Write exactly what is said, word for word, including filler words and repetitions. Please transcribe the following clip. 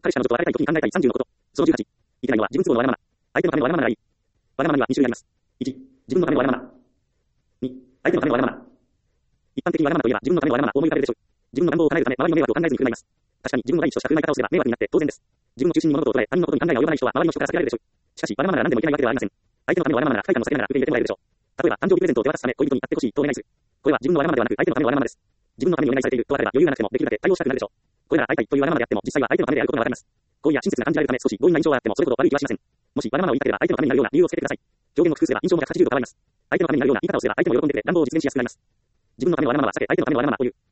彼氏彼女と別れたい時に考えたいさんじゅうのこと。そのじゅうはち。いけないのは自分都合のわがまま。相手のためのわがままならいい。わがままにはに種類あります。いち、自分のためのわがまま。に、相手のためのわがまま。一般的にわがままといえば自分のためのわがままを思い浮かべるでしょう。自分の願望を叶えるため周りの迷惑を考えずに振る舞います。確かに自分の第一とした振る舞い方をすれば迷惑になって当然です。自分の中心に物事を捉え他人のことに考えが及ばない人は周りの人から避けられるでしょう。しかしわがままなら何でもいけないわけではありません。相手のためのわがままなら不快感も避けながら受け入れてもらえるでしょう。例えば誕生日プレゼントを手渡すため恋人に買ってほしいとお願いする。これは自分のわがままではなく相手のためのわがままです。自分のためにお願いされているとあれば余裕がなくてもできるだけ対応したくなるでしょう。これなら会いたいというわがままであっても実際は相手のためであることがわかります。好意や親切が感じられるため少し強引な印象があってもそれほど悪い気はしません。もしわがままを言いたければ相手のためになるような理由をつけてください。表現を工夫すれば印象もひゃくはちじゅうど変わります。相手のためになるような言い方をすれば相手も喜んでくれて暖房を実現しやすくなります。自分のためのわがままは避け相手のためのわがままという。